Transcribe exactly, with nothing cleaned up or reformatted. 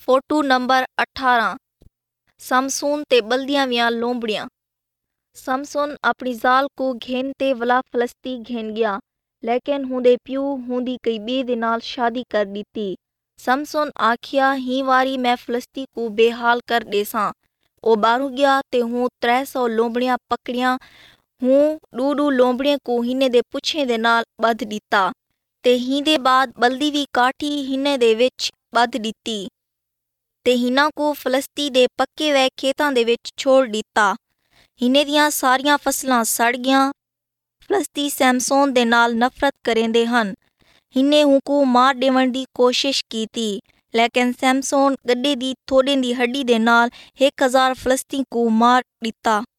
Photo number अठारह। Samson ते बल्दियां वियां लोमड़ियां। समसून अपनी जाल को घेन ते वला फलस्ती घेन गया, लेकिन हुंदे प्यू हुंदी कई बे दे नाल शादी कर दी। समसून आखिया ही वारी मैं फलस्ती को बेहाल कर देसां। ओ बारू गया ते हूँ त्रै सौ लोमड़ियां पकड़ियां। हूँ डू डू लोमड़ियां को हिने दे पुछे दे नाल बध दिता ते ही दे बाद बल्दी भी काठी हिने दे विच बध दिती ते हिना को फलस्ती दे पक्के वे खेतां दे विच छोड़ दिता। हिने दियां सारियां फसलां सड़ गईयां। फलस्ती सैमसोन दे नाल नफरत करेंदे हन। हिने हूँ को मार देवन दी कोशिश कीती, लेकिन सैमसोन गड्डे दी थोड़े दी हड्डी दे नाल एक हजार फलस्ती को मार दिता।